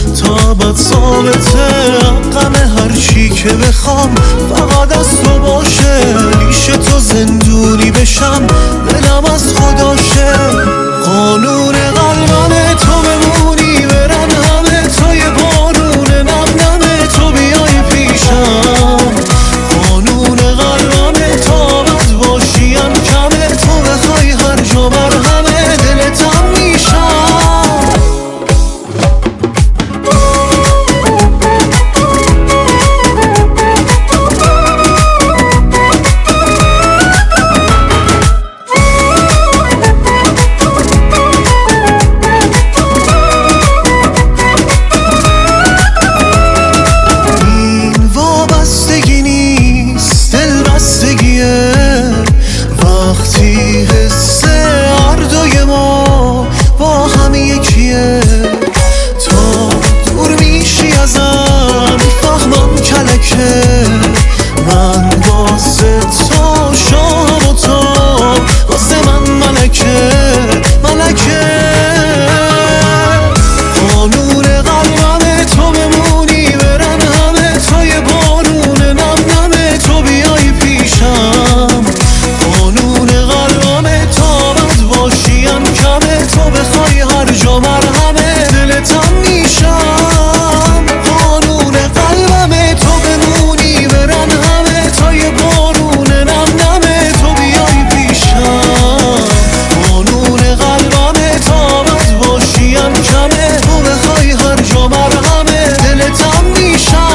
تا ابد ثابته. غم هر چی که بخوام فقط از تو باشه، پیش تو زندونی بشم دلم از خداشه. قانون قلبم تو بمونی برن همه، تا یه بارون نم نمه تو بیای پیشم. قانون قلبم تا ابد باشیم کمه، تو بخوای هر جا مرهمه دلتم میشم. وقتی حس هر دوی ما با هم یکیه، تا دور میشی ازم میفهمم کلکه. من واسه تو شام و تو واسه من ملکه ملکه. قانون قلبم تو بمونی برن همه، تا یه بارون نم نمه تو بیای پیشم. قانون قلبم تا ابد باشیم کمه، تو بخوای هر جا مرهمه دلتم میشم. قانون قلبم تو بمونی برن همه، تا یه بارون نم نمه تو بیای پیشم. قانون قلبم تا ابد باشیم کمه، تو بخوای هر جا مرهمه دلتم میشم.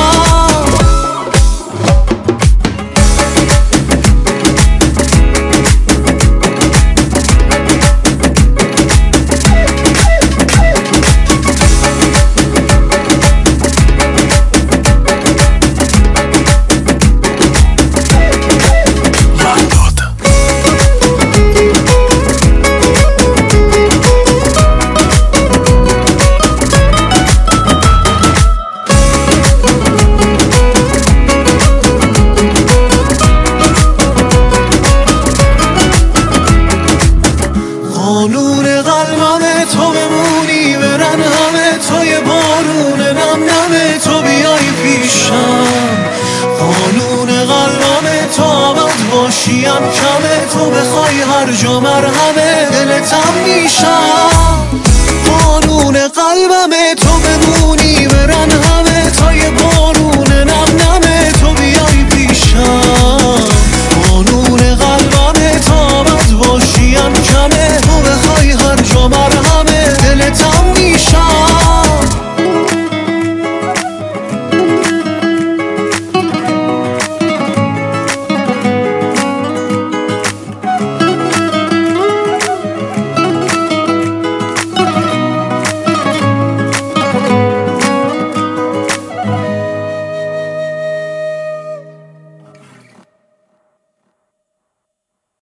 قانون قلبم تو بمونی برن همه، تا یه بارون نم نمه تو بیای پیشم. قانون قلبم تا ابد باشیم کمه، تو بخوای هر جا مرهمه دلتم میشم. قانون قلبم تو بمونی برن همه، تا یه